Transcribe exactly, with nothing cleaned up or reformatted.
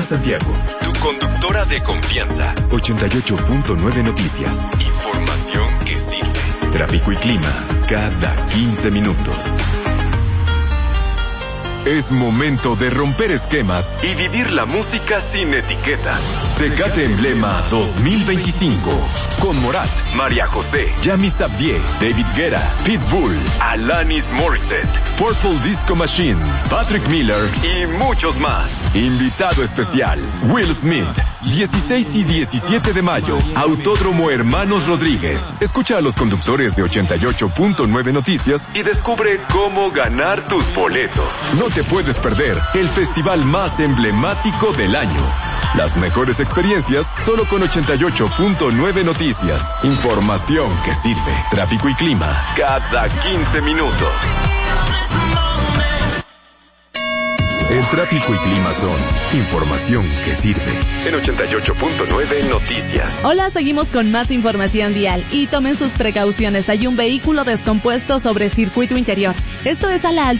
Santiago. Tu conductora de confianza. ochenta y ocho punto nueve Noticias. Información que sirve. Tráfico y clima cada quince minutos. Es momento de romper esquemas y vivir la música sin etiquetas. Tecate Emblema dos mil veinticinco. Con Morat, María José, Yami Sabdier, David Guetta, Pitbull, Alanis Morissette, Purple Disco Machine, Patrick Miller y muchos más. Invitado especial, Will Smith. dieciséis y diecisiete de mayo, Autódromo Hermanos Rodríguez. Escucha a los conductores de ochenta y ocho punto nueve Noticias y descubre cómo ganar tus boletos. No te puedes perder el festival más emblemático del año. Las mejores experiencias solo con ochenta y ocho punto nueve Noticias. Información que sirve. Tráfico y clima cada quince minutos. El tráfico y clima son información que sirve. En ochenta y ocho punto nueve Noticias. Hola, seguimos con más información vial y tomen sus precauciones. Hay un vehículo descompuesto sobre circuito interior. Esto es a la altura